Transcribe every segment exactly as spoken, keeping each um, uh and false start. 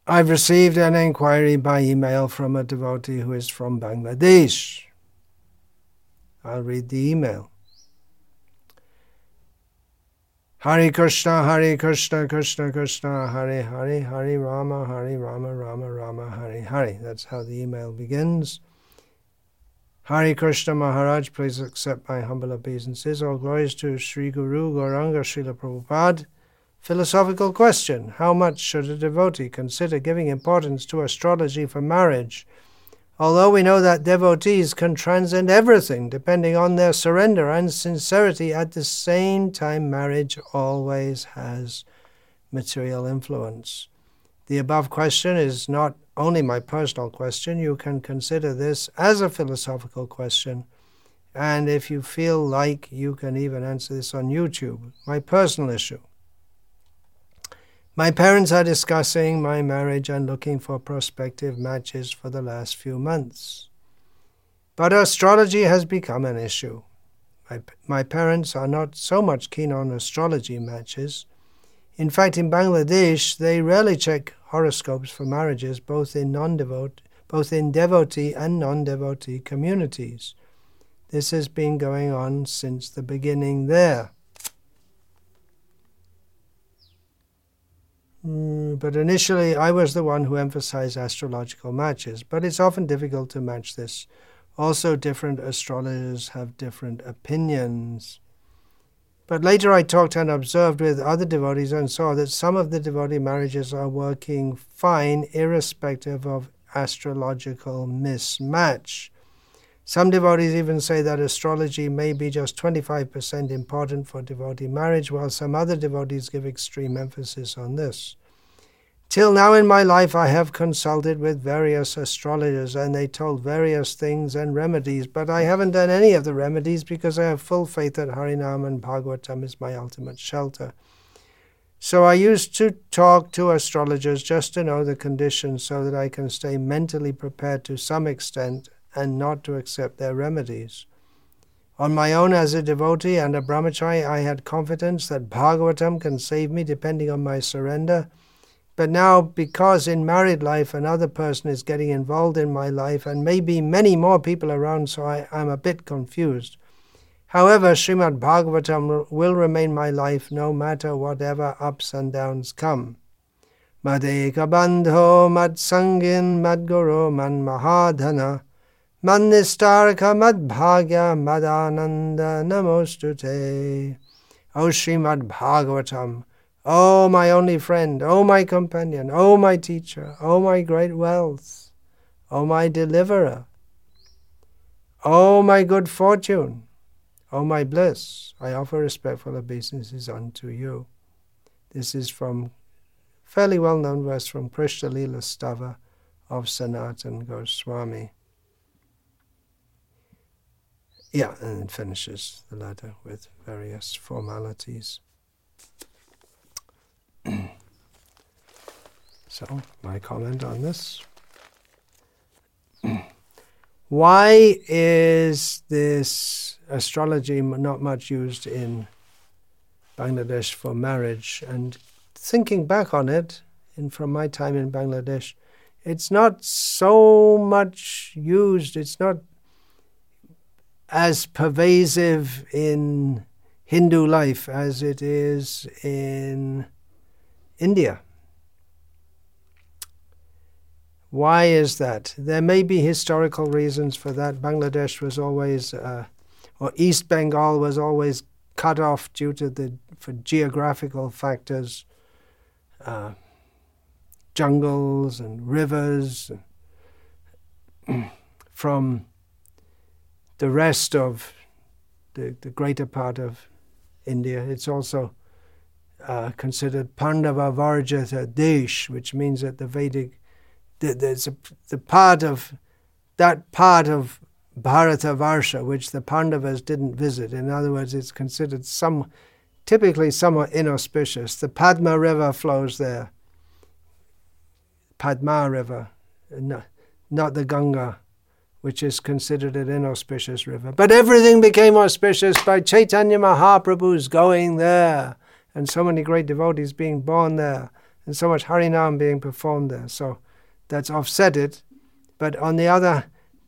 I've received an inquiry by email from a devotee who is from Bangladesh. I'll read the email. Hare Krishna, Hare Krishna, Krishna Krishna, Hare Hare, Hare Rama, Hare Rama, Rama Rama, Hare Hare. That's how the email begins. Hare Krishna Maharaj, please accept my humble obeisances. All glories to Sri Guru Gauranga Srila Prabhupada. Philosophical question. How much should a devotee consider giving importance to astrology for marriage? Although we know that devotees can transcend everything depending on their surrender and sincerity, at the same time marriage always has material influence. The above question is not only my personal question. You can consider this as a philosophical question, and if you feel like, you can even answer this on YouTube. My personal issue. My parents are discussing my marriage and looking for prospective matches for the last few months. But astrology has become an issue. My, my parents are not so much keen on astrology matches. In fact, in Bangladesh, they rarely check horoscopes for marriages, both in non-devote, both in devotee and non-devotee communities. This has been going on since the beginning there. Mm, but initially, I was the one who emphasized astrological matches, but it's often difficult to match this. Also, different astrologers have different opinions. But later I talked and observed with other devotees and saw that some of the devotee marriages are working fine irrespective of astrological mismatch. Some devotees even say that astrology may be just twenty-five percent important for devotee marriage, while some other devotees give extreme emphasis on this. Till now in my life I have consulted with various astrologers and they told various things and remedies, but I haven't done any of the remedies because I have full faith that Harinam and Bhagavatam is my ultimate shelter. So I used to talk to astrologers just to know the conditions so that I can stay mentally prepared to some extent and not to accept their remedies. On my own as a devotee and a brahmachari, I had confidence that Bhagavatam can save me depending on my surrender. But now, because in married life another person is getting involved in my life and maybe many more people around, so I am a bit confused. However, Srimad Bhagavatam will remain my life no matter whatever ups and downs come. Madeka bandho mad sangin mad guru man mahadhana mad nistaraka mad bhagya mad ananda namostute. O Srimad Bhagavatam, O my only friend, O my companion, O my teacher, O my great wealth, O my deliverer, O my good fortune, O my bliss, I offer respectful obeisances unto you. This is from fairly well-known verse from Krishna Lila Stava of Sanatan Goswami. Yeah, and it finishes the letter with various formalities. So, my comment on this. Why is this astrology not much used in Bangladesh for marriage? And thinking back on it, and from my time in Bangladesh, it's not so much used, it's not as pervasive in Hindu life as it is in India. Why is that? There may be historical reasons for that. Bangladesh was always, uh, or East Bengal was always cut off due to the for geographical factors, uh, jungles and rivers from the rest of the, the greater part of India. It's also uh, considered Pandava Varjata Desh, which means that the Vedic, the, there's a, the part of, that part of Bharata Varsha, which the Pandavas didn't visit. In other words, it's considered some, typically somewhat inauspicious. The Padma River flows there. Padma River, not, not the Ganga, which is considered an inauspicious river. But everything became auspicious by Chaitanya Mahaprabhu's going there, and so many great devotees being born there. and so much Harinam being performed there. So that's offset it. But on the other,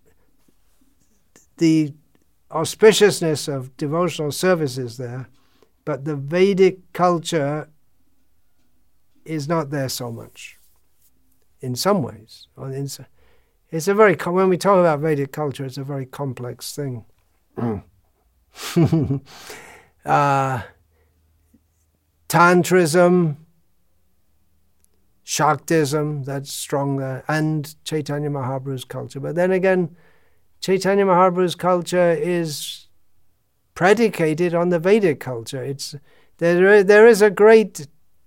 the auspiciousness of devotional service is there, but the Vedic culture is not there so much, in some ways. It's a very, when we talk about Vedic culture, it's a very complex thing. uh, Tantrism, Shaktism, that's strong there, and Chaitanya Mahaprabhu's culture. But then again, Chaitanya Mahaprabhu's culture is predicated on the Vedic culture. It's there. There is a great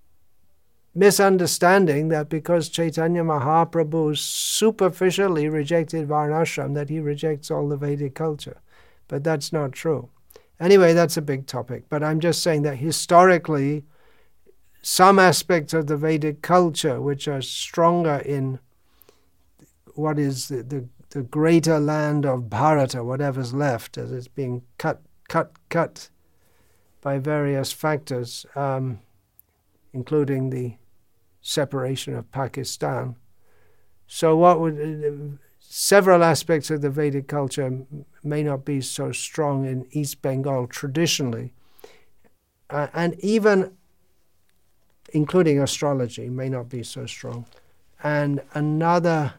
misunderstanding that because Chaitanya Mahaprabhu superficially rejected Varnashram, that he rejects all the Vedic culture. But that's not true. Anyway, that's a big topic. But I'm just saying that historically, some aspects of the Vedic culture, which are stronger in what is the, the, the greater land of Bharata, whatever's left, as it's being cut, cut, cut by various factors, um, including the separation of Pakistan. So what would uh, several aspects of the Vedic culture may not be so strong in East Bengal traditionally, uh, and even including astrology may not be so strong. And another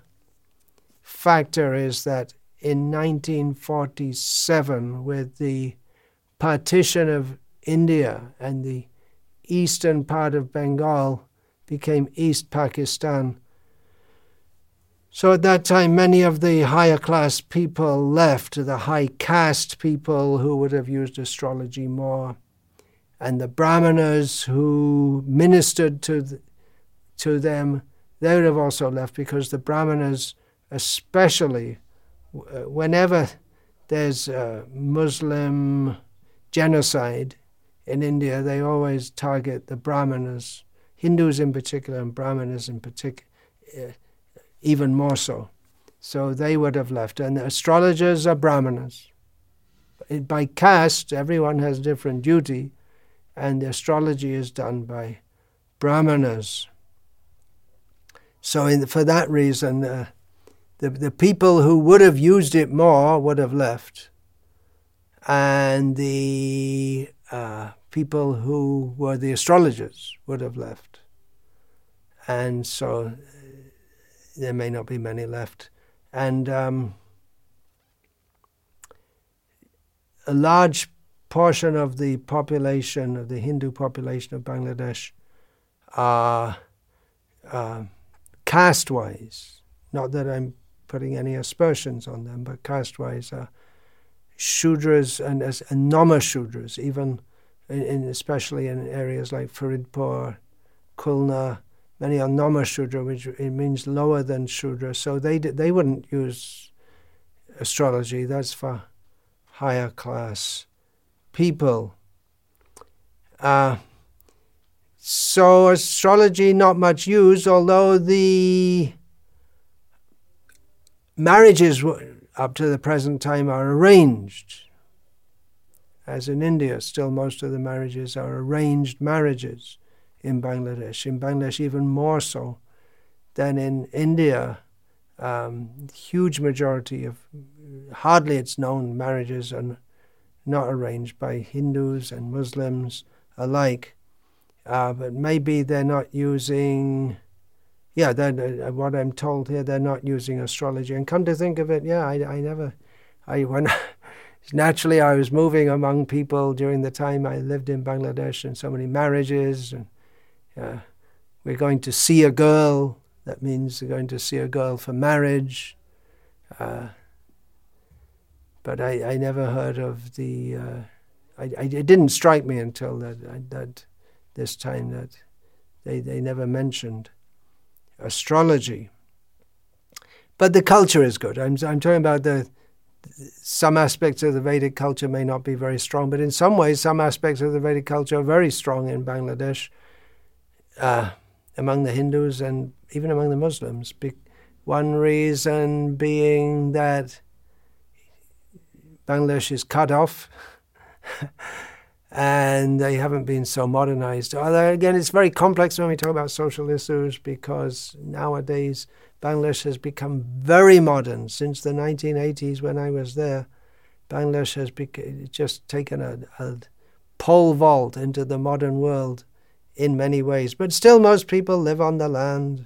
factor is that in nineteen forty-seven, with the partition of India and the eastern part of Bengal became East Pakistan. So at that time, many of the higher class people left, the high caste people who would have used astrology more, and the Brahmanas who ministered to the, to them, they would have also left, because the Brahmanas, especially whenever there's a Muslim genocide in India, they always target the Brahmanas, Hindus in particular, and Brahmanas in particular, uh, even more so. So they would have left. And the astrologers are Brahmanas. By caste, everyone has different duty, and the astrology is done by Brahmanas. So in, for that reason, uh, the, the people who would have used it more would have left. And the uh, people who were the astrologers would have left. And so uh, there may not be many left. And um, a large portion of the population, of the Hindu population of Bangladesh, are uh, caste-wise, not that I'm putting any aspersions on them, but caste-wise are Shudras and, as, and Nama-Shudras, even in, in, especially in areas like Faridpur, Khulna, many are Nama-Shudra, which it means lower than Shudra, so they they wouldn't use astrology. That's for higher class people. Uh, so astrology not much used, although the marriages up to the present time are arranged. As in India, still most of the marriages are arranged marriages in Bangladesh. In Bangladesh even more so than in India. Um, huge majority of, hardly it's known, marriages are not arranged by Hindus and Muslims alike. Uh, but maybe they're not using, yeah, they're, uh, what I'm told here, they're not using astrology. And come to think of it, yeah, I, I never, I when naturally I was moving among people during the time I lived in Bangladesh, and so many marriages, and uh, we're going to see a girl, that means we're going to see a girl for marriage. Uh, But I, I never heard of the, uh, I, I, it didn't strike me until that, that this time that they, they never mentioned astrology. But the culture is good. I'm, I'm talking about the, some aspects of the Vedic culture may not be very strong, but in some ways some aspects of the Vedic culture are very strong in Bangladesh, uh, among the Hindus and even among the Muslims. Be- one reason being that Bangladesh is cut off, and they haven't been so modernized. Although, again, it's very complex when we talk about social issues, because nowadays Bangladesh has become very modern. Since the nineteen eighties, when I was there, Bangladesh has bec- just taken a, a pole vault into the modern world in many ways. But still, most people live on the land.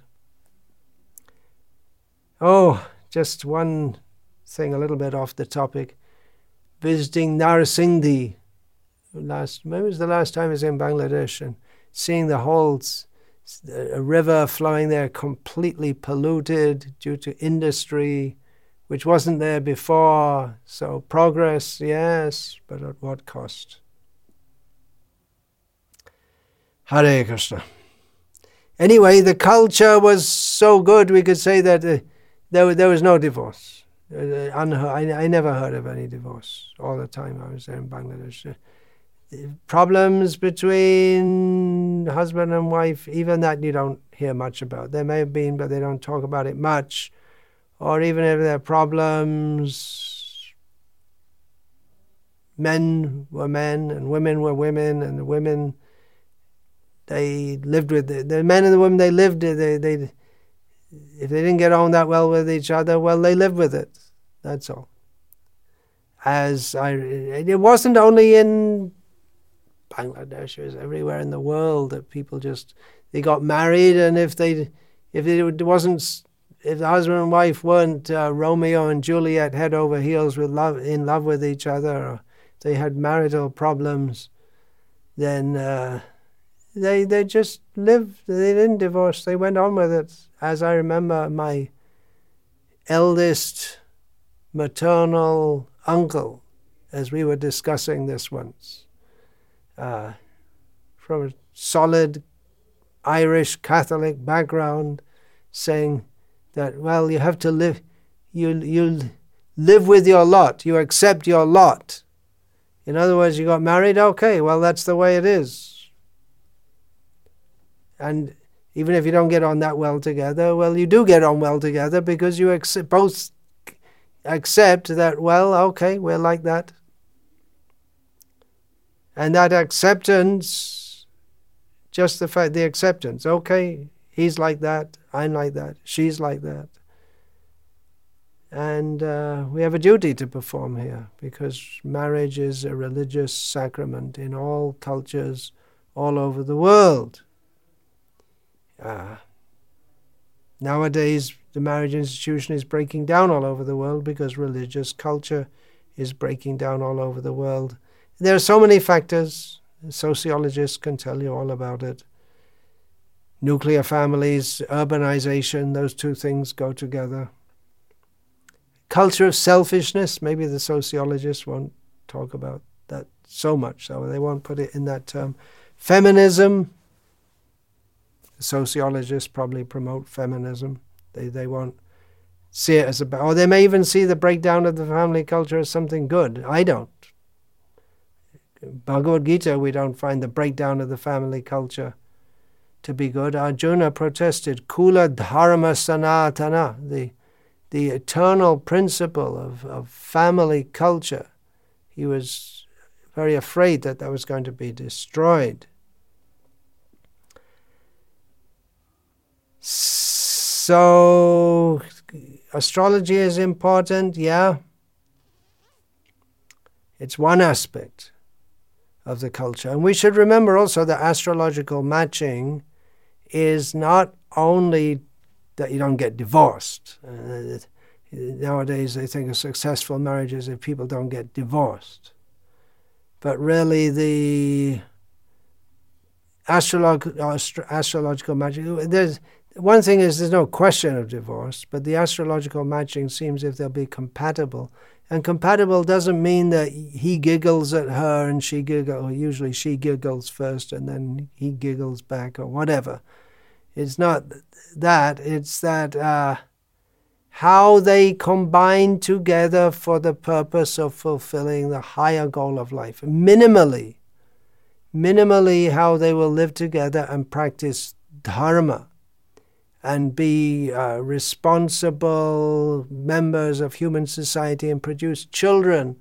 Oh, just one thing a little bit off the topic. Visiting Narsingdi. Last, when was the last time I was in Bangladesh, and seeing the whole a river flowing there completely polluted due to industry, which wasn't there before. So progress, yes, but at what cost? Hare Krishna. Anyway, the culture was so good, we could say that uh, there, there was no divorce. Uh, unheard, I, I never heard of any divorce all the time I was there in Bangladesh. Uh, problems between husband and wife, even that you don't hear much about. There may have been, but they don't talk about it much. Or even if there are problems, men were men and women were women, and the women, they lived with the, the men and the women, they lived, they, they, if they didn't get on that well with each other, well, they lived with it. That's all. As I, it wasn't only in Bangladesh, it was everywhere in the world that people just, they got married, and if they, if it wasn't, if the husband and wife weren't uh, Romeo and Juliet head over heels with love, in love with each other, or they had marital problems, then uh, they they just lived. They didn't divorce. They went on with it. As I remember, my eldest maternal uncle, as we were discussing this once, uh, from a solid Irish Catholic background, saying that, well, you have to live, you you live with your lot, you accept your lot. In other words, you got married, okay, well, that's the way it is. And even if you don't get on that well together, well, you do get on well together because you ex- both accept that, well, okay, we're like that. And that acceptance, just the fact, the acceptance, okay, he's like that, I'm like that, she's like that. And uh, we have a duty to perform here, because marriage is a religious sacrament in all cultures all over the world. Uh, nowadays, the marriage institution is breaking down all over the world because religious culture is breaking down all over the world. There are so many factors. Sociologists can tell you all about it. Nuclear families, urbanization, those two things go together. Culture of selfishness, maybe the sociologists won't talk about that so much, so they won't put it in that term. Feminism, the sociologists probably promote feminism. They they won't see it as a, or they may even see the breakdown of the family culture as something good. I don't. Bhagavad Gita, we don't find the breakdown of the family culture to be good. Arjuna protested, Kula Dharma Sanatana, the the eternal principle of, of family culture. He was very afraid that that was going to be destroyed. So, astrology is important, yeah. It's one aspect of the culture. And we should remember also that astrological matching is not only that you don't get divorced. Uh, nowadays, they think of successful marriages if people don't get divorced. But really, the astrolog- astro- astrological matching, there's, one thing is there's no question of divorce, but the astrological matching seems if they'll be compatible. And compatible doesn't mean that he giggles at her and she giggles, or usually she giggles first and then he giggles back or whatever. It's not that, it's that uh, how they combine together for the purpose of fulfilling the higher goal of life. Minimally, minimally how they will live together and practice dharma and be uh, responsible members of human society and produce children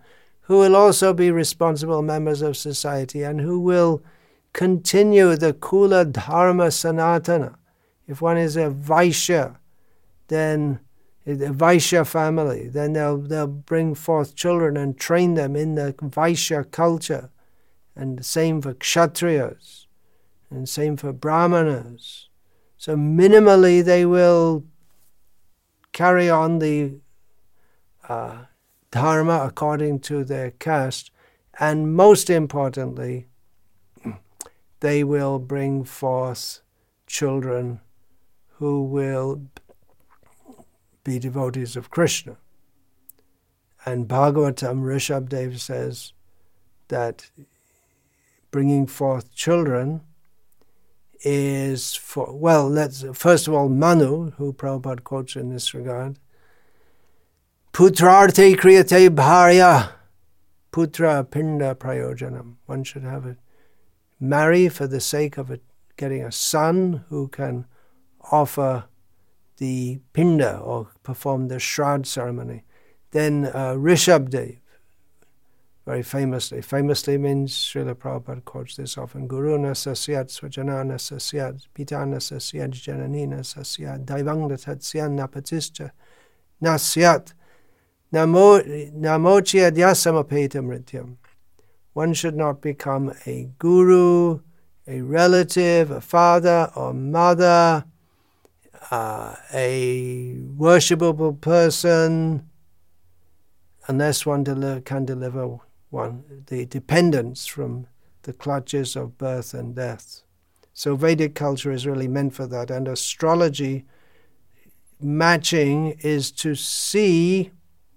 who will also be responsible members of society and who will continue the Kula Dharma Sanatana. If one is a Vaishya, then a Vaishya family, then they'll, they'll bring forth children and train them in the Vaishya culture. And the same for Kshatriyas, and same for Brahmanas. So minimally they will carry on the uh, dharma according to their caste, and most importantly, they will bring forth children who will be devotees of Krishna. And Bhagavatam, Rishabdev says that bringing forth children is for, well, let's, first of all, Manu, who Prabhupada quotes in this regard, Putrarte kriyate bharya, putra pinda prayojanam. One should have it. Marry for the sake of it, getting a son who can offer the pinda or perform the Shraddha ceremony. Then uh, Rishabdev, very famously, famously means Srila Prabhupada quotes this often, Guru na sasyat swajanana sasyat pitana sasyat jananina sasyat daivangda tatsyan napatischa nasyat namochi adyasamapeta mrityam. One should not become a guru, a relative, a father or mother, uh, a worshipable person, unless one del- can deliver one the dependence from the clutches of birth and death. So Vedic culture is really meant for that, and astrology matching is to see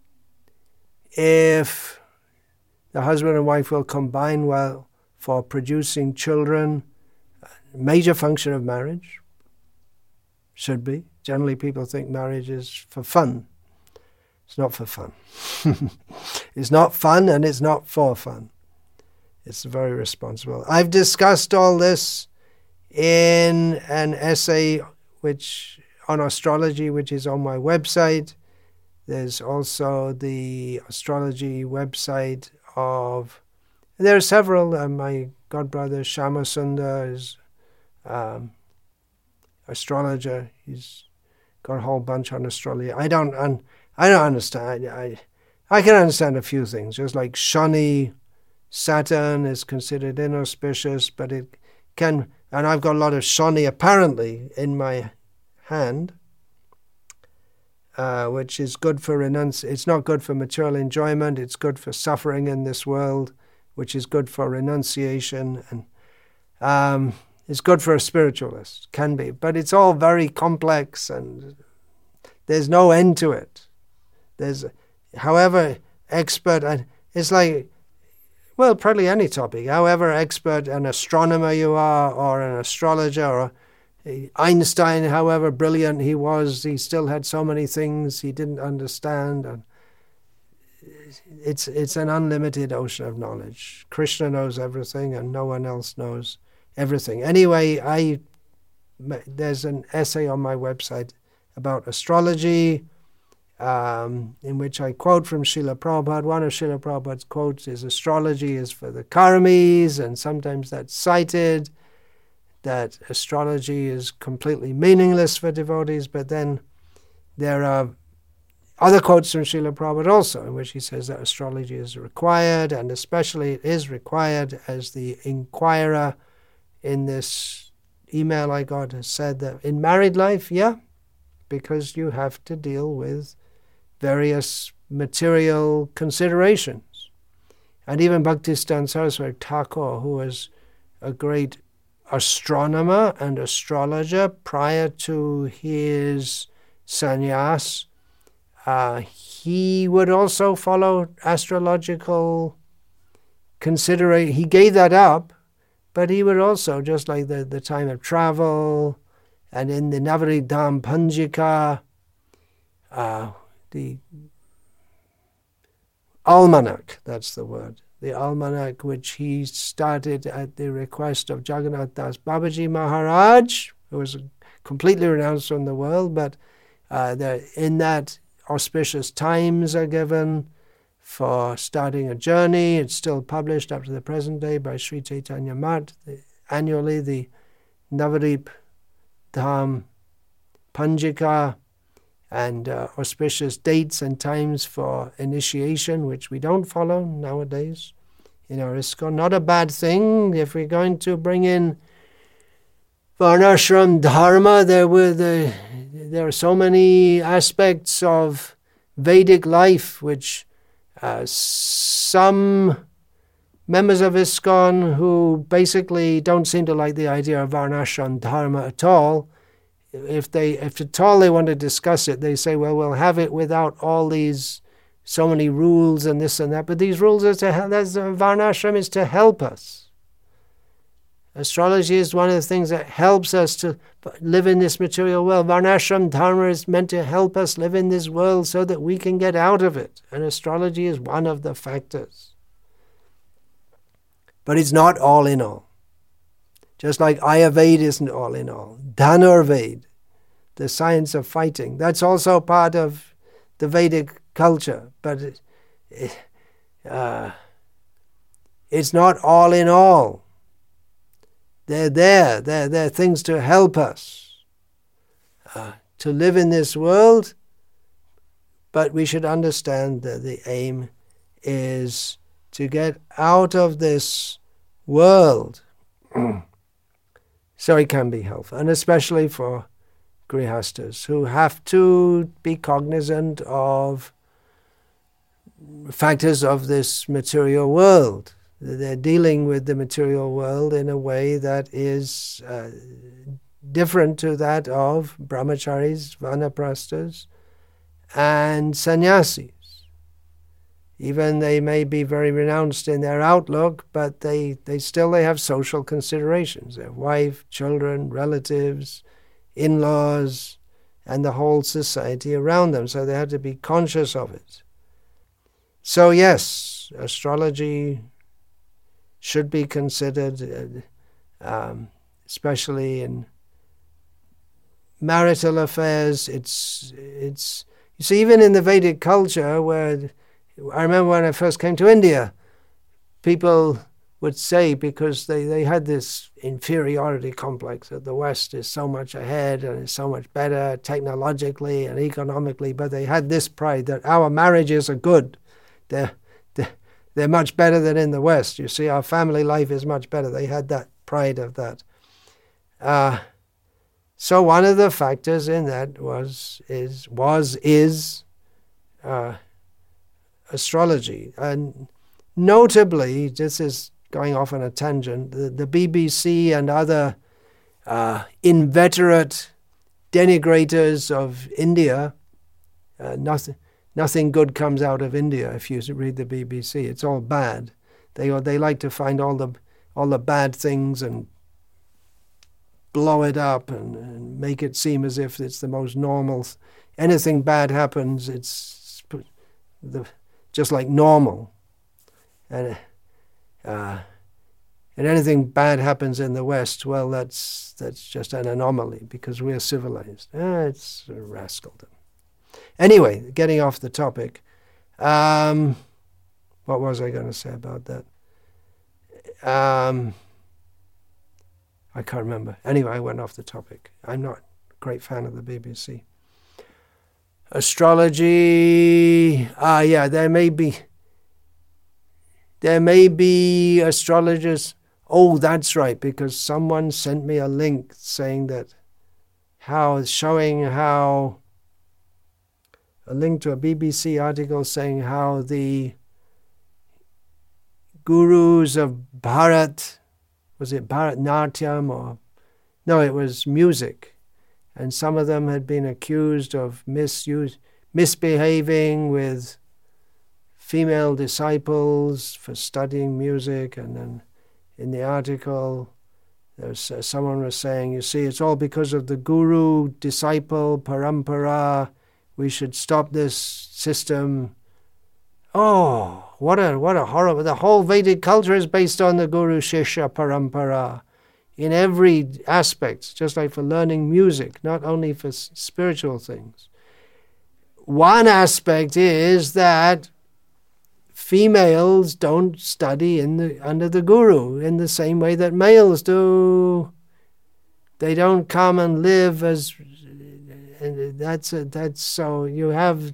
if the husband and wife will combine well for producing children. Major function of marriage should be. Generally people think marriage is for fun. It's not for fun. It's not fun, and it's not for fun. It's very responsible. I've discussed all this in an essay which on astrology, which is on my website. There's also the astrology website of, there are several, uh, my godbrother Shama Sundar is um, astrologer. He's got a whole bunch on astrology. I don't, un- I don't understand. I, I can understand a few things, just like Shani, Saturn is considered inauspicious, but it can, and I've got a lot of Shani apparently in my hand, uh, which is good for renunciation. It's not good for material enjoyment, it's good for suffering in this world, which is good for renunciation, and um, it's good for a spiritualist, can be. But it's all very complex, and there's no end to it. There's, however expert, and it's like, well, probably any topic, however expert an astronomer you are, or an astrologer, or Einstein, however brilliant he was, he still had so many things he didn't understand, and it's it's an unlimited ocean of knowledge. Krishna knows everything, and no one else knows everything. Anyway, I there's an essay on my website about astrology, um, in which I quote from Srila Prabhupada. One of Srila Prabhupada's quotes is, astrology is for the karmis, and sometimes that's cited, that astrology is completely meaningless for devotees. But then there are other quotes from Srila Prabhupada also, in which he says that astrology is required, and especially it is required, as the inquirer in this email I got has said, that in married life, yeah, because you have to deal with various material considerations. And even Bhaktistan Saraswati Thakur, who was a great astronomer and astrologer prior to his sannyas, uh, he would also follow astrological consideration. He gave that up, but he would also, just like the, the time of travel, and in the Navadvip Dham Panjika, uh, the almanac, that's the word, the almanac which he started at the request of Jagannath Das Babaji Maharaj, who was completely renounced from the world, but uh, in that auspicious times are given, for starting a journey. It's still published up to the present day by Sri Chaitanya Math. Annually, the Navadip Dham Panjika and uh, auspicious dates and times for initiation, which we don't follow nowadays in our ISKCON. Not a bad thing. If we're going to bring in Varnashram Dharma, there were the, there are so many aspects of Vedic life which uh, some members of ISKCON who basically don't seem to like the idea of Varnashram Dharma at all, if they, if at all they want to discuss it, they say, well, we'll have it without all these, so many rules and this and that. But these rules are to, that's, uh, Varnashram is to help us. Astrology is one of the things that helps us to live in this material world. Varnashram Dharma is meant to help us live in this world so that we can get out of it. And astrology is one of the factors. But it's not all in all. Just like Ayurveda isn't all in all. Dhanurveda, the science of fighting, that's also part of the Vedic culture. But it, it, uh, it's not all in all. They're there. They're, they're things to help us uh, to live in this world. But we should understand that the aim is to get out of this world. So it can be helpful, and especially for grihastas who have to be cognizant of factors of this material world. They're dealing with the material world in a way that is uh, different to that of brahmacharis, vanaprasthas, and sannyasis. Even they may be very renounced in their outlook, but they, they still they have social considerations. Their wife, children, relatives, in-laws, and the whole society around them. So they have to be conscious of it. So yes, astrology should be considered, uh, um, especially in marital affairs. It's, it's, you see, even in the Vedic culture where I remember when I first came to India, people would say, because they, they had this inferiority complex that the West is so much ahead and is so much better technologically and economically, but they had this pride that our marriages are good. They're, they're, they're much better than in the West. You see, our family life is much better. They had that pride of that. Uh, so one of the factors in that was, is, was, is, uh, astrology. And notably, this is going off on a tangent, the, the B B C and other uh, inveterate denigrators of India, uh, nothing, nothing good comes out of India if you read the B B C. It's all bad. They, they like to find all the, all the bad things and blow it up and, and make it seem as if it's the most normal. Anything bad happens, it's the just like normal. And uh, and anything bad happens in the West, well, that's that's just an anomaly because we're civilized. Ah, it's a rascaldom. Anyway, getting off the topic, um, what was I going to say about that? Um, I can't remember. Anyway, I went off the topic. I'm not a great fan of the B B C. Astrology, ah yeah, there may be, there may be astrologers, oh that's right, because someone sent me a link saying that, how, showing how, a link to a B B C article saying how the gurus of Bharat, was it Bharatnatyam or, no, it was music. And some of them had been accused of misuse, misbehaving with female disciples for studying music. And then in the article, there was, uh, someone was saying, you see, it's all because of the guru-disciple parampara. We should stop this system. Oh, what a what a horrible! The whole Vedic culture is based on the guru-shishya parampara. In every aspect, just like for learning music, not only for s- spiritual things. One aspect is that females don't study in the under the guru in the same way that males do. They don't come and live as, and that's a, that's so you have,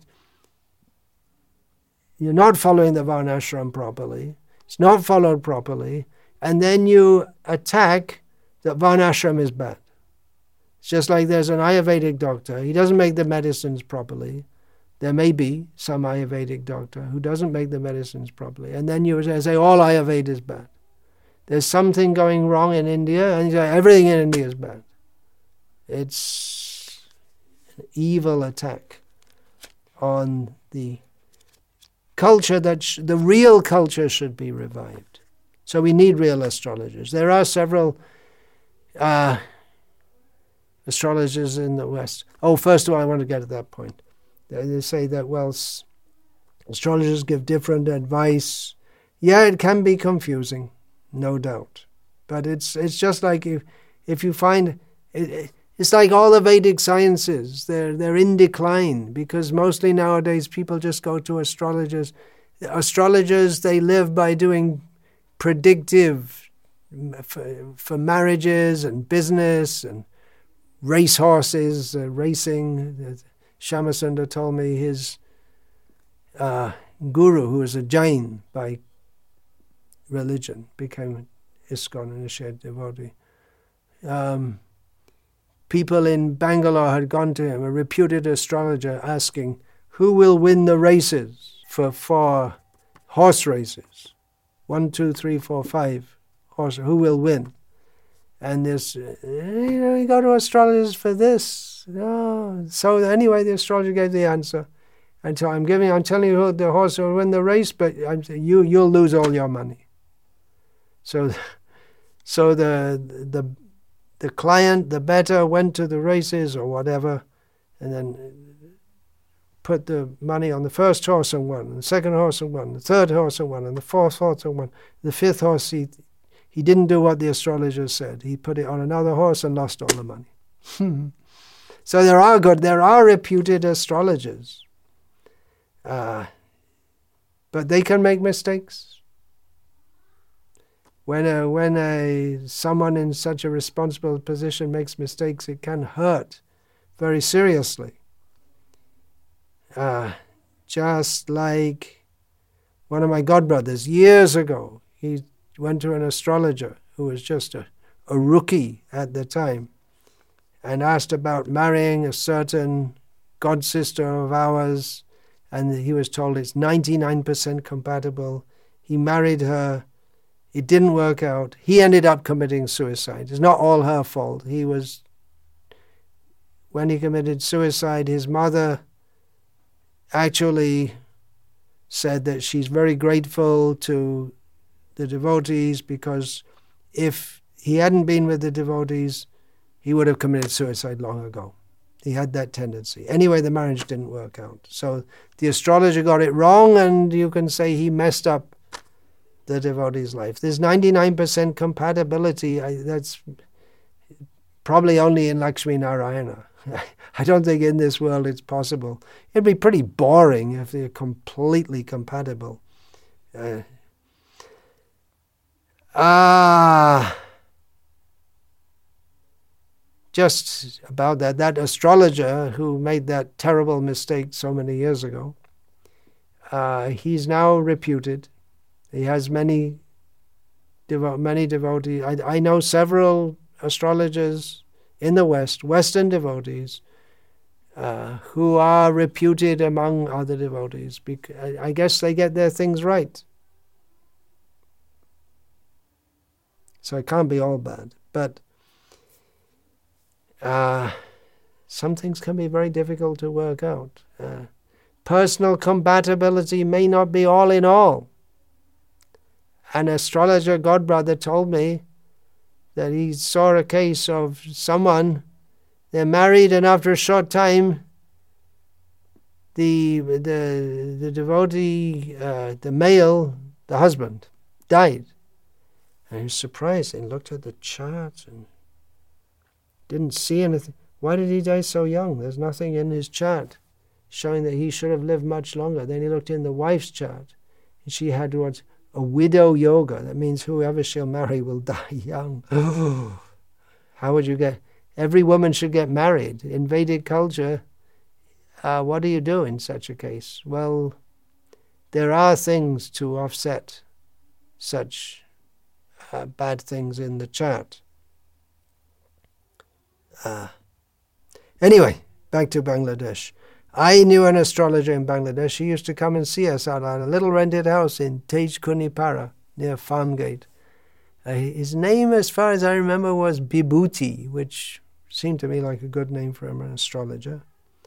you're not following the varnashram properly. It's not followed properly, and then you attack that varnashram is bad. It's just like there's an Ayurvedic doctor. He doesn't make the medicines properly. There may be some Ayurvedic doctor who doesn't make the medicines properly. And then you say, all Ayurveda is bad. There's something going wrong in India, and you say, everything in India is bad. It's an evil attack on the culture that sh- the real culture should be revived. So we need real astrologers. There are several uh, astrologers in the West. Oh, first of all, I want to get to that point. They say that, well, astrologers give different advice. Yeah, it can be confusing, no doubt. But it's it's just like if if you find it, it's like all the Vedic sciences. They're they're in decline because mostly nowadays people just go to astrologers. Astrologers, they live by doing predictive for, for marriages and business and racehorses, uh, racing. Shyamasundar told me his uh, guru, who was a Jain by religion, became ISKCON initiated devotee. Um, people in Bangalore had gone to him, a reputed astrologer, asking, who will win the races for four horse races? One, two, three, four, five horse. Who will win? And this, uh, you know, you go to astrologers for this. No. So anyway, the astrologer gave the answer. And so I'm giving, I'm telling you who the horse will win the race, but I'm, you, you'll lose all your money. So, so the the the client, the bettor, went to the races or whatever, and then put the money on the first horse and won, and the second horse and won, the third horse and won, and the fourth horse and won. The fifth horse, he he didn't do what the astrologer said. He put it on another horse and lost all the money. So there are good, there are reputed astrologers, uh, but they can make mistakes. When a when a someone in such a responsible position makes mistakes, it can hurt very seriously. Uh, just like one of my godbrothers years ago, he went to an astrologer who was just a, a rookie at the time, and asked about marrying a certain god sister of ours, and he was told it's ninety-nine percent compatible. He married her. It didn't work out. He ended up committing suicide. It's not all her fault. He was, when he committed suicide, his mother actually said that she's very grateful to the devotees because if he hadn't been with the devotees, he would have committed suicide long ago. He had that tendency. Anyway, the marriage didn't work out. So the astrologer got it wrong, and you can say he messed up the devotee's life. There's ninety-nine percent compatibility. I, that's probably only in Lakshmi Narayana. I don't think in this world it's possible. It'd be pretty boring if they're completely compatible. Uh, ah... Just about that, that astrologer who made that terrible mistake so many years ago, uh, he's now reputed. He has many, devo- many devotees. I, I know several astrologers in the West, Western devotees, uh, who are reputed among other devotees. Because I, I guess they get their things right. So it can't be all bad, but Uh, some things can be very difficult to work out. Uh, personal compatibility may not be all in all. An astrologer godbrother told me that he saw a case of someone, they're married, and after a short time, the the the devotee, uh, the male, the husband, died. And he was surprised and looked at the chart and didn't see anything. Why did he die so young? There's nothing in his chart showing that he should have lived much longer. Then he looked in the wife's chart. She had what? A widow yoga. That means whoever she'll marry will die young. How would you get... Every woman should get married. In Vedic culture, uh, what do you do in such a case? Well, there are things to offset such uh, bad things in the chart. Uh, anyway, back to Bangladesh. I knew an astrologer in Bangladesh. He used to come and see us out at a little rented house in Tej Kunipara, near Farmgate. Uh, his name, as far as I remember, was Bibhuti, which seemed to me like a good name for an astrologer.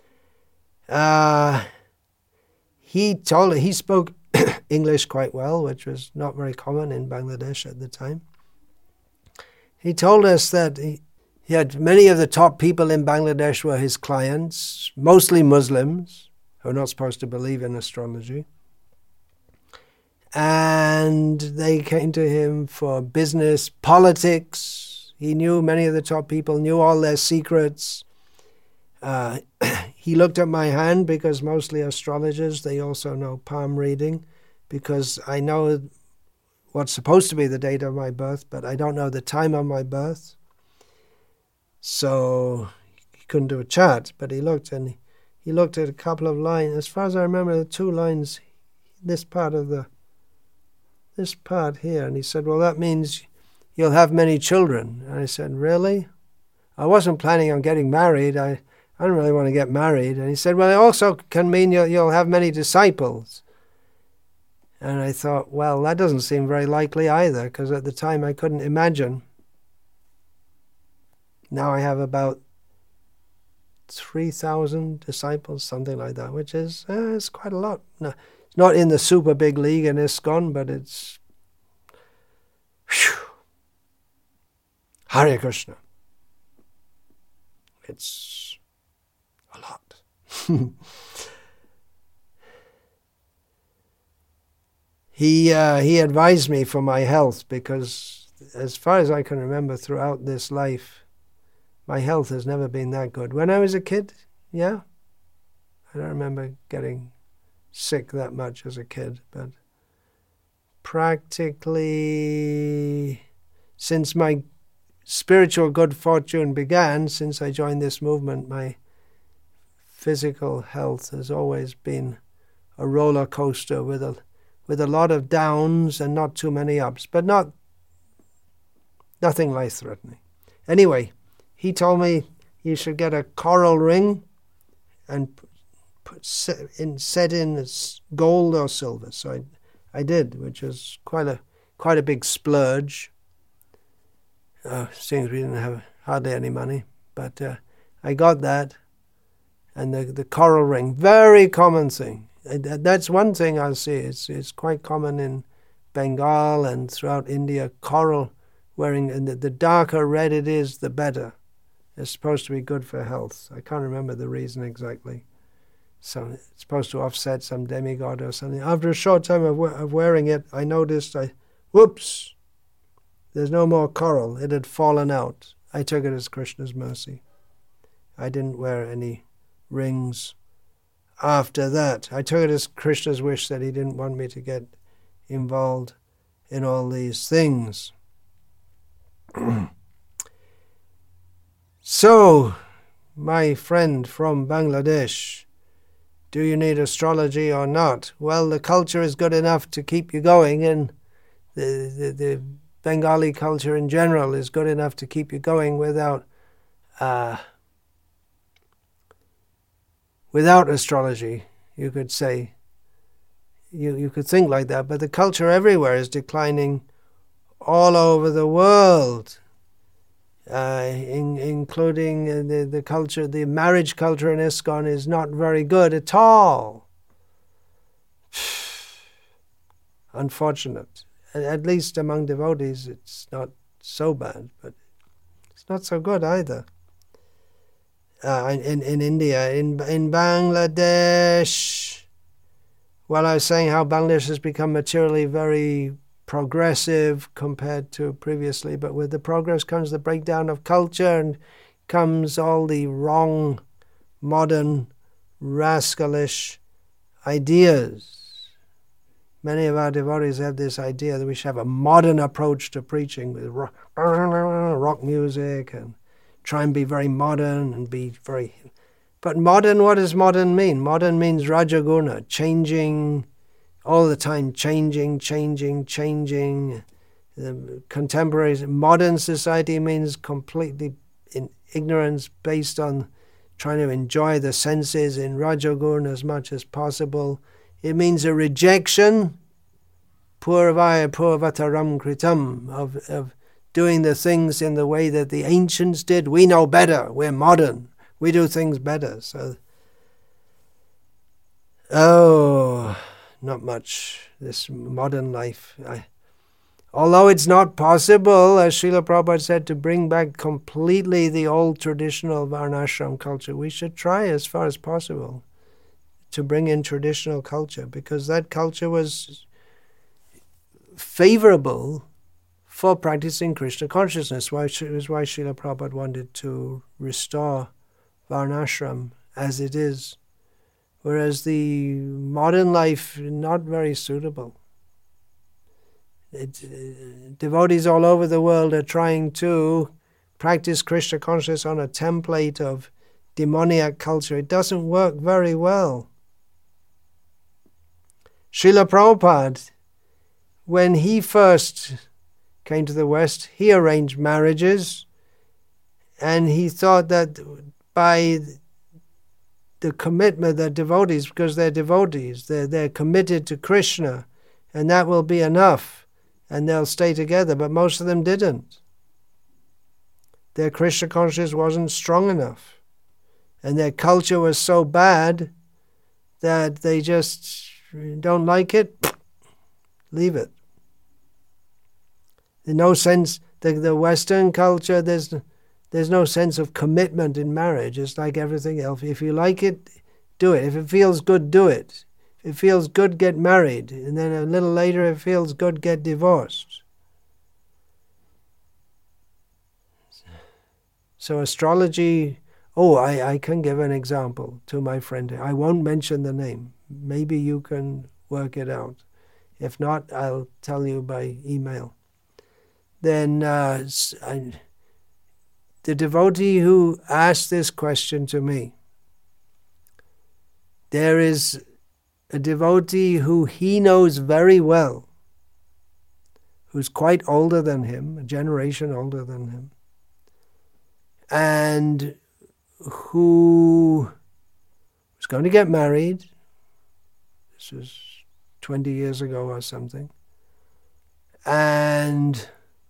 Uh, he told he spoke English quite well, which was not very common in Bangladesh at the time. He told us that he, he had many of the top people in Bangladesh were his clients, mostly Muslims, who are not supposed to believe in astrology. And they came to him for business, politics. He knew many of the top people, knew all their secrets. Uh, he looked at my hand because mostly astrologers, they also know palm reading, because I know what's supposed to be the date of my birth, but I don't know the time of my birth. So he couldn't do a chart, but he looked and he, he looked at a couple of lines. As far as I remember, the two lines, this part of the, this part here, and he said, well, that means you'll have many children. And I said, really? I wasn't planning on getting married. I, I don't really want to get married. And he said, well, it also can mean you'll, you'll have many disciples. And I thought, well, that doesn't seem very likely either, because at the time I couldn't imagine. Now I have about three thousand disciples, something like that, which is uh, it's quite a lot. No, it's not in the super big league in ISKCON, but it's... Whew, Hare Krishna. It's a lot. he uh, he advised me for my health, because as far as I can remember throughout this life, my health has never been that good. When I was a kid, yeah, I don't remember getting sick that much as a kid, but practically since my spiritual good fortune began, since I joined this movement, my physical health has always been a roller coaster with a with a lot of downs and not too many ups, but not nothing life-threatening. Anyway, he told me you should get a coral ring and put set in, set in gold or silver. So I, I did, which was quite a quite a big splurge. Uh, seems we didn't have hardly any money, but uh, I got that, and the the coral ring, very common thing. That's one thing I'll see. It's it's quite common in Bengal and throughout India. Coral wearing, and the, the darker red it is, the better. It's supposed to be good for health. I can't remember the reason exactly. So it's supposed to offset some demigod or something. After a short time of, of wearing it, I noticed, I, whoops, there's no more coral. It had fallen out. I took it as Krishna's mercy. I didn't wear any rings after that. I took it as Krishna's wish that he didn't want me to get involved in all these things. So, my friend from Bangladesh, do you need astrology or not? Well, the culture is good enough to keep you going, and the, the, the Bengali culture in general is good enough to keep you going without uh, without astrology, you could say. You, you could think like that, but the culture everywhere is declining all over the world. Uh, in, including uh, the, the culture, the marriage culture in ISKCON is not very good at all. Unfortunate. At least among devotees it's not so bad, but it's not so good either. Uh, in, in India, in, in Bangladesh, well, I was saying how Bangladesh has become materially very progressive compared to previously, but with the progress comes the breakdown of culture, and comes all the wrong, modern, rascalish ideas. Many of our devotees have this idea that we should have a modern approach to preaching with rock, rock music and try and be very modern and be very... But modern, what does modern mean? Modern means Rajaguna, changing, all the time changing, changing, changing. The contemporary, modern society means completely in ignorance based on trying to enjoy the senses in Rajaguna as much as possible. It means a rejection, purvaya purvataram kritam, of, of doing the things in the way that the ancients did. We know better. We're modern. We do things better. So, oh, not much, this modern life. I, although it's not possible, as Srila Prabhupada said, to bring back completely the old traditional Varnashram culture, we should try as far as possible to bring in traditional culture, because that culture was favorable for practicing Krishna consciousness, which is why Srila Prabhupada wanted to restore Varnashram as it is, whereas the modern life, not very suitable. It, uh, devotees all over the world are trying to practice Krishna consciousness on a template of demoniac culture. It doesn't work very well. Srila Prabhupada, when he first came to the West, he arranged marriages, and he thought that by the commitment, they're devotees, because they're devotees, they're, they're committed to Krishna, and that will be enough, and they'll stay together. But most of them didn't. Their Krishna consciousness wasn't strong enough, and their culture was so bad that they just don't like it, leave it. There's no sense, the, the Western culture, there's there's no sense of commitment in marriage. It's like everything else. If you like it, do it. If it feels good, do it. If it feels good, get married. And then a little later, if it feels good, get divorced. So astrology, oh, I, I can give an example to my friend. I won't mention the name. Maybe you can work it out. If not, I'll tell you by email. Then uh, I, the devotee who asked this question to me, there is a devotee who he knows very well, who's quite older than him, a generation older than him, and who was going to get married. This was twenty years ago or something. And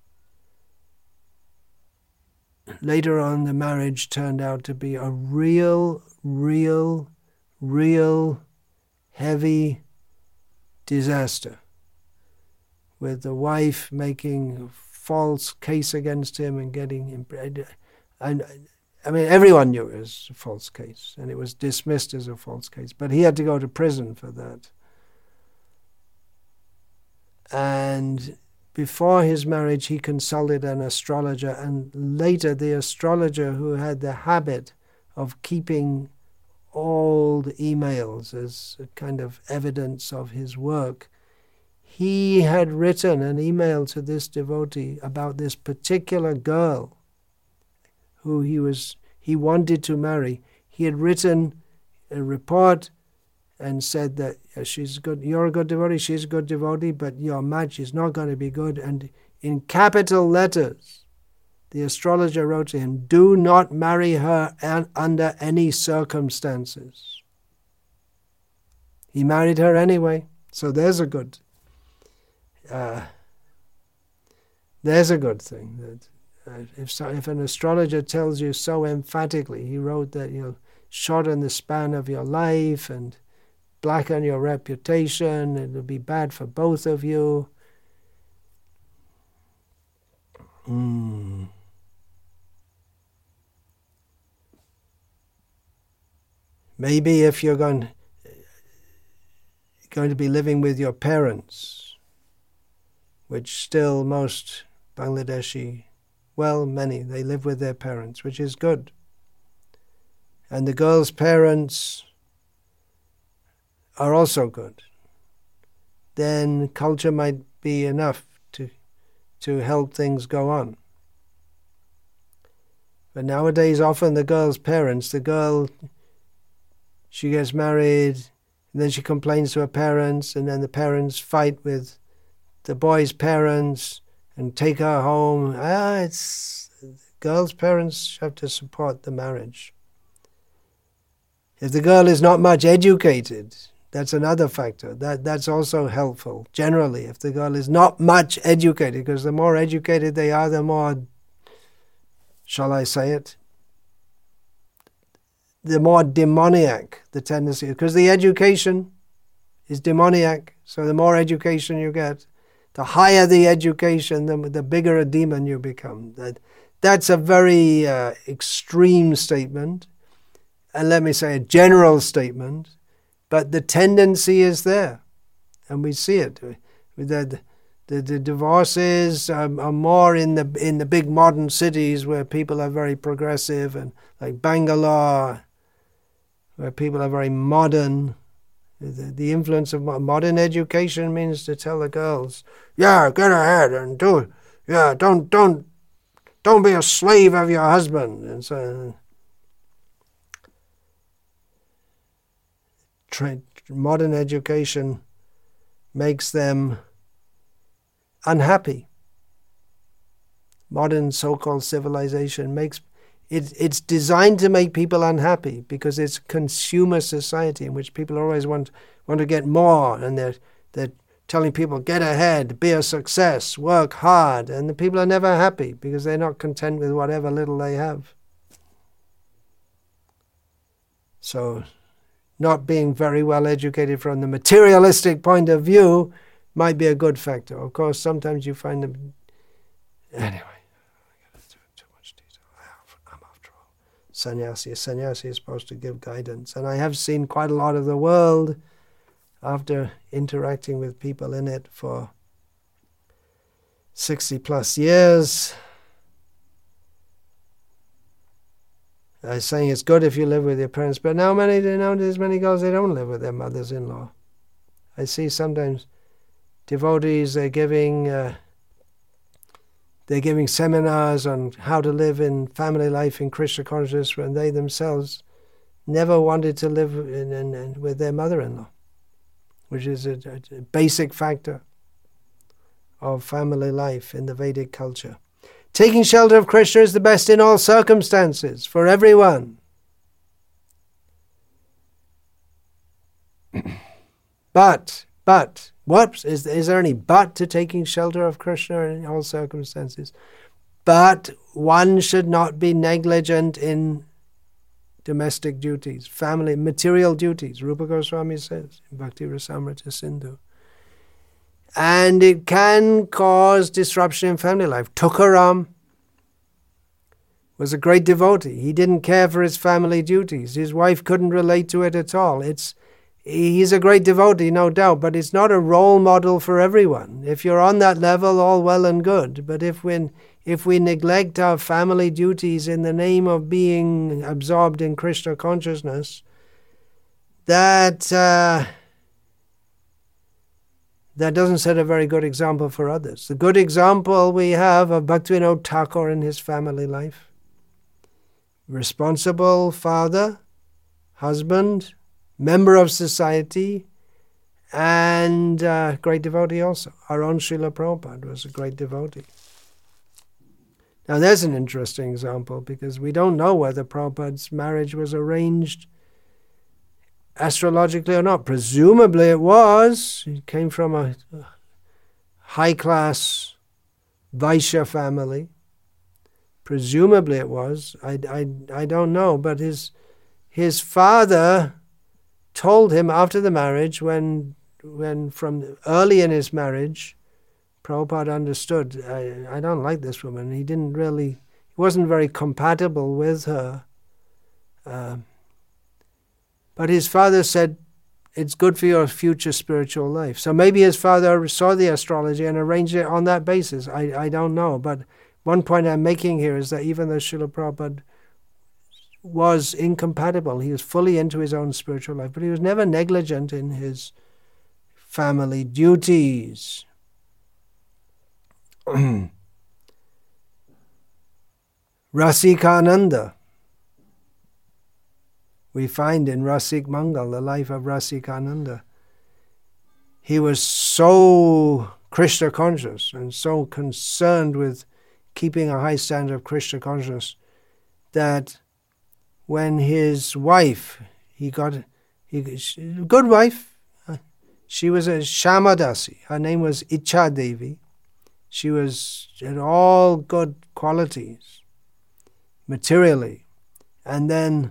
later on, the marriage turned out to be a real, real, real heavy disaster, with the wife making a false case against him and getting him. And I mean, everyone knew it was a false case, and it was dismissed as a false case. But he had to go to prison for that. And before his marriage, he consulted an astrologer, and later the astrologer, who had the habit of keeping old emails as a kind of evidence of his work, he had written an email to this devotee about this particular girl who he was he wanted to marry. He had written a report and said that she's good, you're a good devotee, she's a good devotee, but your match is not going to be good. And in capital letters, the astrologer wrote to him, do not marry her an- under any circumstances. He married her anyway, so there's a good, uh, there's a good thing. That uh, if so, if an astrologer tells you so emphatically, he wrote that you'll shorten the span of your life and blacken your reputation, it'll be bad for both of you. Mm. Maybe if you're going, going to be living with your parents, which still most Bangladeshi, well, many, they live with their parents, which is good. And the girl's parents are also good. then culture might be enough to to help things go on. But nowadays, often the girl's parents, the girl, she gets married, and then she complains to her parents, and then the parents fight with the boy's parents and take her home. Ah, it's the girl's parents have to support the marriage. If the girl is not much educated, that's another factor. That that's also helpful. Generally, if the girl is not much educated, because the more educated they are, the more, shall I say it, the more demoniac the tendency is. Because the education is demoniac. So the more education you get, the higher the education, the, the bigger a demon you become. That That's a very uh, extreme statement. And let me say a general statement. But the tendency is there. And we see it. The, the, the divorces um, are more in the in the big modern cities where people are very progressive, and like Bangalore, where people are very modern. The, the influence of modern education means to tell the girls, yeah, get ahead and do it. Yeah, don't don't don't be a slave of your husband. And so tra- modern education makes them unhappy. Modern so-called civilization makes it, it's designed to make people unhappy because it's a consumer society in which people always want want to get more, and they're they're telling people, get ahead, be a success, work hard, and the people are never happy because they're not content with whatever little they have. So not being very well educated from the materialistic point of view might be a good factor. Of course, sometimes you find them... Anyway, too much detail. I'm after all sannyasi. Sannyasi is supposed to give guidance. And I have seen quite a lot of the world after interacting with people in it for sixty plus years. I was saying it's good if you live with your parents, but now many nowadays many girls, they don't live with their mothers-in-law. I see sometimes devotees, they're giving uh, they're giving seminars on how to live in family life in Krishna consciousness when they themselves never wanted to live in, in, in, with their mother-in-law, which is a, a basic factor of family life in the Vedic culture. Taking shelter of Krishna is the best in all circumstances, for everyone. But, but, what? Is, is there any but to taking shelter of Krishna in all circumstances? But one should not be negligent in domestic duties, family, material duties. Rupa Goswami says in Bhakti Rasamrita Sindhu. And it can cause disruption in family life. Tukaram was a great devotee. He didn't care for his family duties. His wife couldn't relate to it at all. It's He's a great devotee, no doubt, but it's not a role model for everyone. If you're on that level, all well and good. But if we, if we neglect our family duties in the name of being absorbed in Krishna consciousness, that... Uh, That doesn't set a very good example for others. The good example we have of Bhaktivinoda Thakur in his family life. Responsible father, husband, member of society, and uh, great devotee also. Our own Srila Prabhupada was a great devotee. Now there's an interesting example because we don't know whether Prabhupada's marriage was arranged astrologically or not. Presumably it was. He came from a high-class Vaishya family. Presumably it was. I, I, I don't know. But his his father told him after the marriage, when when from early in his marriage, Prabhupada understood, I, I don't like this woman. He didn't really, he wasn't very compatible with her. Uh, But his father said, it's good for your future spiritual life. So maybe his father saw the astrology and arranged it on that basis. I, I don't know. But one point I'm making here is that even though Srila Prabhupada was incompatible, he was fully into his own spiritual life, but he was never negligent in his family duties. Rasikananda. We find in Rasik Mangal, the life of Rasikananda, he was so Krishna conscious and so concerned with keeping a high standard of Krishna consciousness that when his wife, he got, he, good wife, she was a Shamadasi. Her name was Icha Devi. She was had all good qualities, materially. And then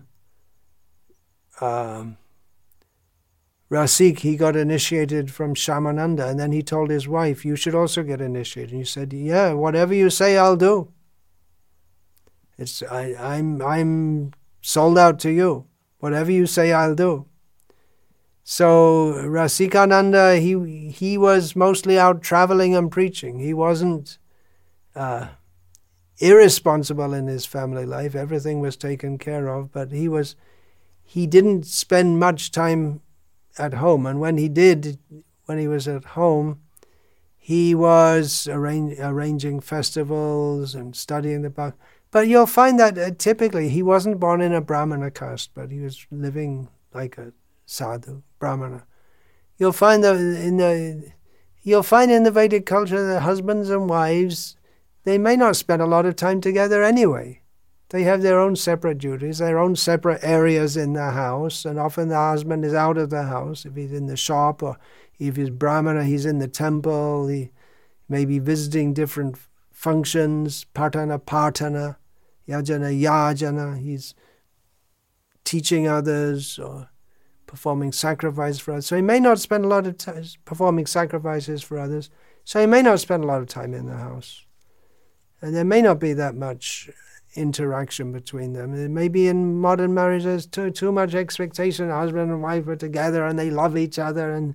um, Rasik, he got initiated from Shamananda, and then he told his wife, you should also get initiated. And he said, yeah, whatever you say, I'll do. It's I, I'm I'm sold out to you. Whatever you say, I'll do. So Rasikananda, he he was mostly out traveling and preaching. He wasn't uh, irresponsible in his family life. Everything was taken care of, but he was he didn't spend much time at home. And when he did, when he was at home, he was arrange, arranging festivals and studying the Bhagavad. But you'll find that uh, typically he wasn't born in a Brahmana caste, but he was living like a sadhu, Brahmana. You'll find that in the you'll find in the Vedic culture that husbands and wives, they may not spend a lot of time together anyway. They have their own separate duties, their own separate areas in the house, and often the husband is out of the house. If he's in the shop, or if he's Brahmana, he's in the temple, he may be visiting different functions, partana partana, yajana yajana, he's teaching others or performing sacrifice for others. So he may not spend a lot of time performing sacrifices for others, so he may not spend a lot of time in the house. And there may not be that much interaction between them. It may be in modern marriages too, too much expectation. Husband and wife are together and they love each other, and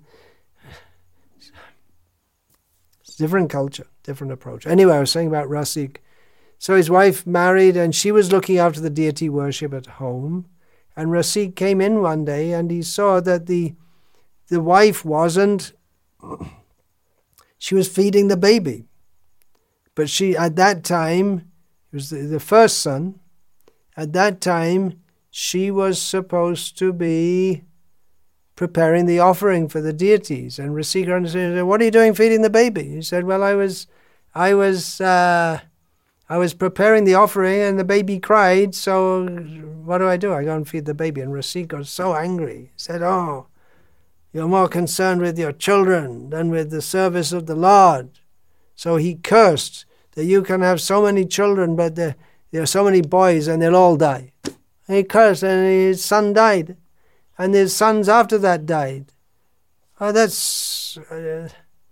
it's different culture, different approach. Anyway, I was saying about Rasik. So his wife married, and she was looking after the deity worship at home. And Rasik came in one day, and he saw that the the wife wasn't. She was feeding the baby, but she at that time, it was the, the first son. At that time, she was supposed to be preparing the offering for the deities. And Rasika said, "What are you doing feeding the baby?" He said, "Well, I was, I was, uh, I was preparing the offering, and the baby cried. So what do I do? I go and feed the baby." And Rasika was so angry. He said, "Oh, you're more concerned with your children than with the service of the Lord." So he cursed that you can have so many children, but there, there are so many boys, and they'll all die. And he cursed, and his son died. And his sons after that died. Oh, that's uh,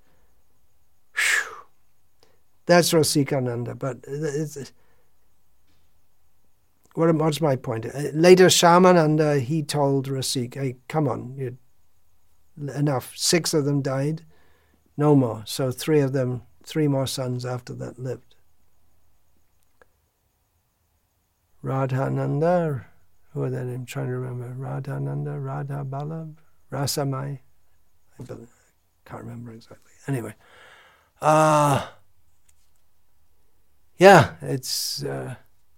that's Rasikananda. But it's, what, what's my point? Later, Shamananda, he told Rasik, "Hey, come on, you enough. Six of them died, no more. So three of them, three more sons after that lived." Radhananda. Who are they? I'm trying to remember. Radhananda, Radha Ballabh, Rasamai. I can't remember exactly. Anyway. Uh, yeah, it's uh,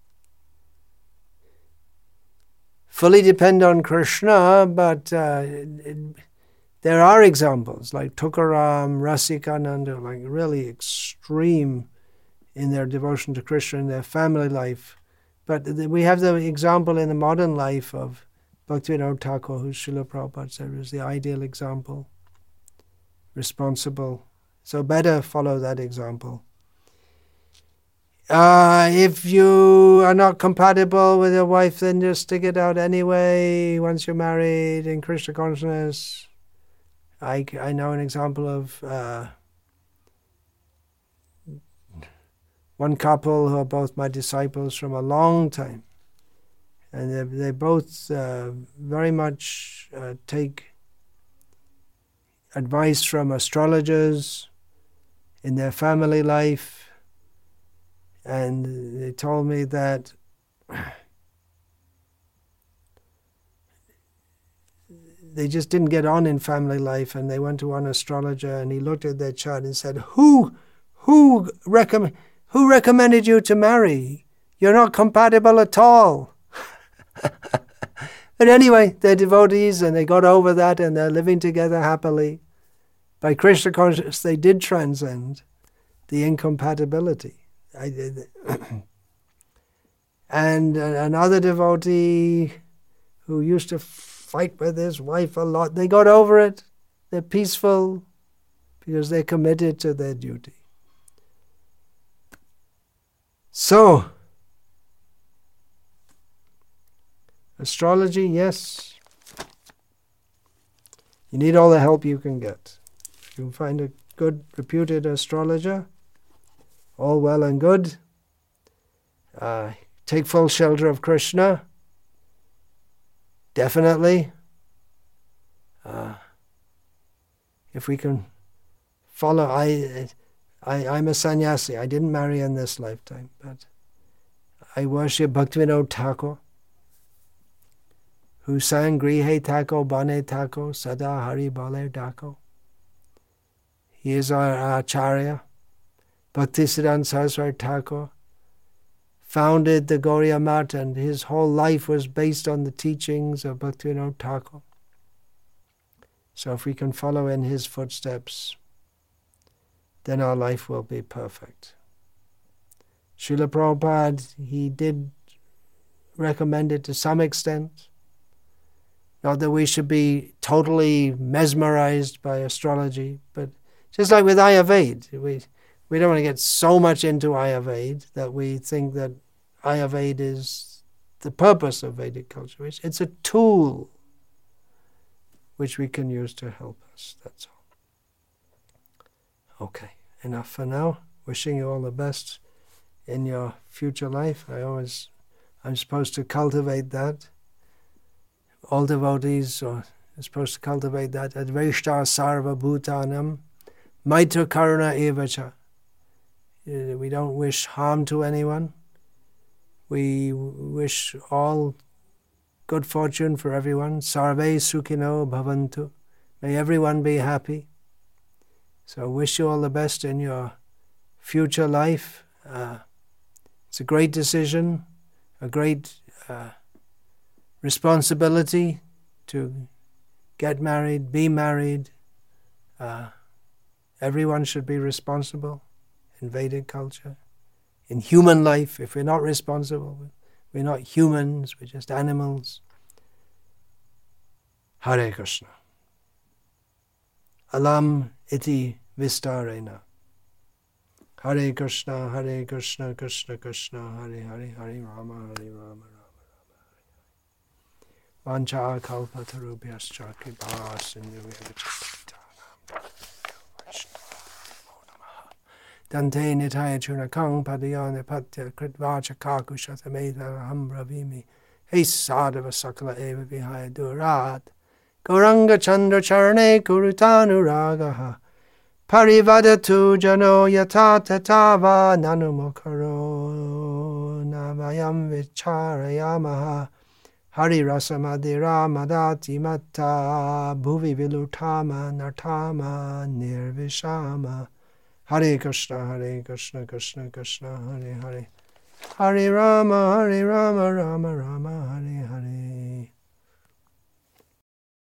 fully depend on Krishna, but uh, it, it, there are examples like Tukaram, Rasikananda, like really extreme in their devotion to Krishna in their family life. But we have the example in the modern life of Bhaktivinoda Thakur, who Srila Prabhupada said was the ideal example, responsible. So better follow that example. Uh, if you are not compatible with your wife, then just stick it out anyway. Once you're married in Krishna consciousness, I, I know an example of uh, one couple who are both my disciples from a long time. And they, they both uh, very much uh, take advice from astrologers in their family life. And they told me that they just didn't get on in family life, and they went to one astrologer, and he looked at their chart and said, who who recommend who recommended you to marry? You're not compatible at all. But anyway, they're devotees, and they got over that, and they're living together happily. By Krishna consciousness, they did transcend the incompatibility. I did. And another devotee who used to fight with his wife a lot, they got over it. They're peaceful because they're committed to their duty. So, astrology, yes. You need all the help you can get. If you find a good, reputed astrologer, all well and good. Uh, take full shelter of Krishna. Definitely. Uh, if we can follow, I, I, I'm a sannyasi. I didn't marry in this lifetime, but I worship Bhaktivinoda Thakur, who sang Grihe Thakur, Bane Thakur, Sada Hari Bale Thakur. He is our Acharya. Bhaktisiddhanta Saraswati Thakur founded the Gauriya Math, and his whole life was based on the teachings of Bhaktivinoda Thakur. So if we can follow in his footsteps, then our life will be perfect. Srila Prabhupada, he did recommend it to some extent. Not that we should be totally mesmerized by astrology, but just like with Ayurveda, we we don't want to get so much into Ayurveda that we think that Ayurveda is the purpose of Vedic culture. It's, it's a tool which we can use to help us, that's all. Okay, enough for now. Wishing you all the best in your future life. I always, I'm supposed to cultivate that. All devotees are supposed to cultivate that. Adveshta sarva bhutanam maitra karuna evacha. We don't wish harm to anyone. We wish all good fortune for everyone. Sarve sukhino bhavantu. May everyone be happy. So I wish you all the best in your future life. Uh, it's a great decision, a great uh, responsibility to get married, be married. Uh, everyone should be responsible in Vedic culture. In human life, if we're not responsible, we're not humans, we're just animals. Hare Krishna. Alam iti vistarena. Hare Krishna, Hare Krishna, Krishna Krishna, Hare Hare, Hare Rama, Hare Rama, Rama Rama. Vancha kalpatarubhyascha kripa sindhu. Dante nitaya chunakang padayana patya kritvacha kakushatameda hambravimi. Hey sadhava sakala eva vihaya durat. Gauranga chandra charane kurutanu ragaha. Parivadatu jano yata tatava nanumukaro navayam vicharayamaha. Hari rasamadira madati matta bhuvi vilutama nartama nirvishama. Hare Krishna, Hare Krishna, Krishna Krishna, Hare Hare. Hare Rama, Hare Rama, Rama Rama, Hare Hare.